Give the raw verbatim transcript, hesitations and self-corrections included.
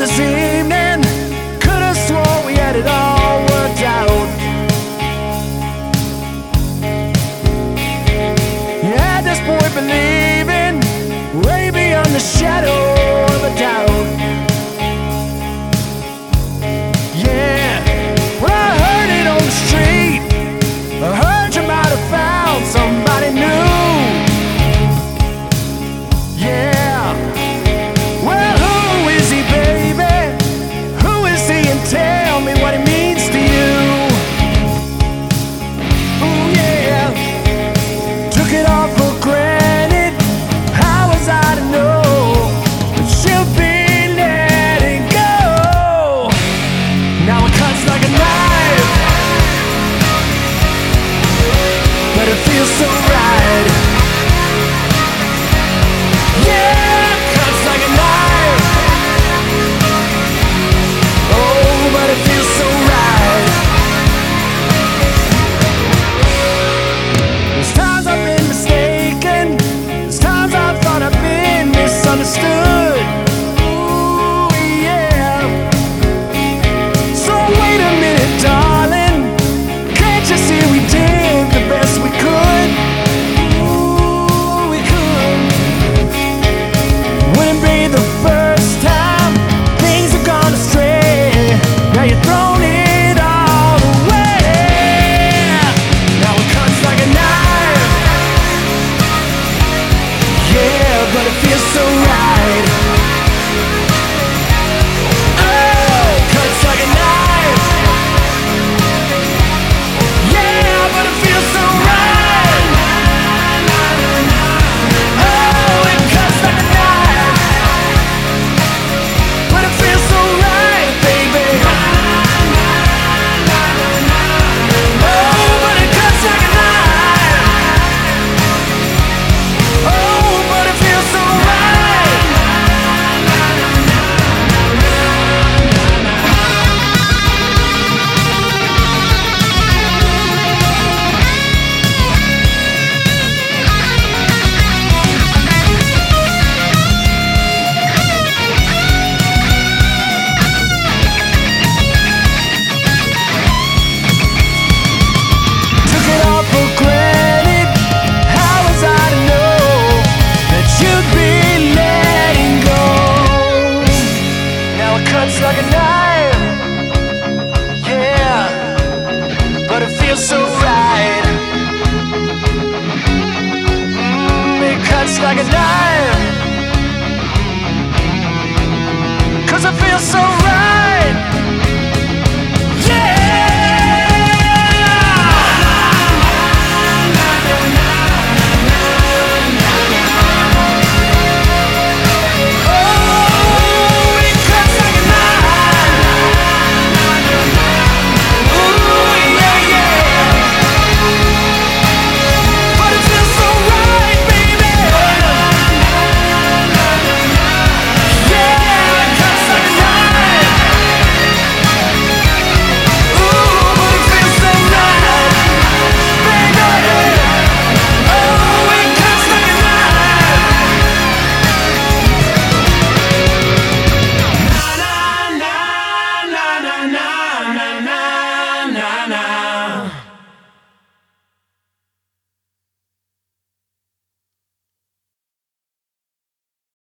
this evening. Could've swore we had it all worked out. You had this boy believing way beyond the shadow of a doubt. Yeah, well, I heard it on the street. I heard you might have found somebody new. Yeah, well, who is he, baby? Who is he, and tell me what he means to you. Ooh, yeah, took it all for granted. How was I to know that she'll be letting go? Now it cuts like a knife, but it feels so right. Yeah, it cuts like a knife. Oh, but it feels so right. There's times I've been mistaken. There's times I've thought I've been misunderstood. Ooh, yeah. So wait a minute, darling. Can't you see we did the best we could? Ooh, we could. Wouldn't be the first time things have gone astray. Now you're throwing it all away. Now it cuts like a knife. Yeah, but it feels so right. Oh, cuts like a knife. Yeah, but it feels so right. Oh, it cuts like a knife, but it feels so right, baby. Oh, but it cuts like a knife. Oh, but it feels so right. Took it all for granted. How was I to know that you'd be letting go? Now it cuts like a knife. Yeah, but it feels so right. Mm, it cuts like a knife, 'cause it feels so right.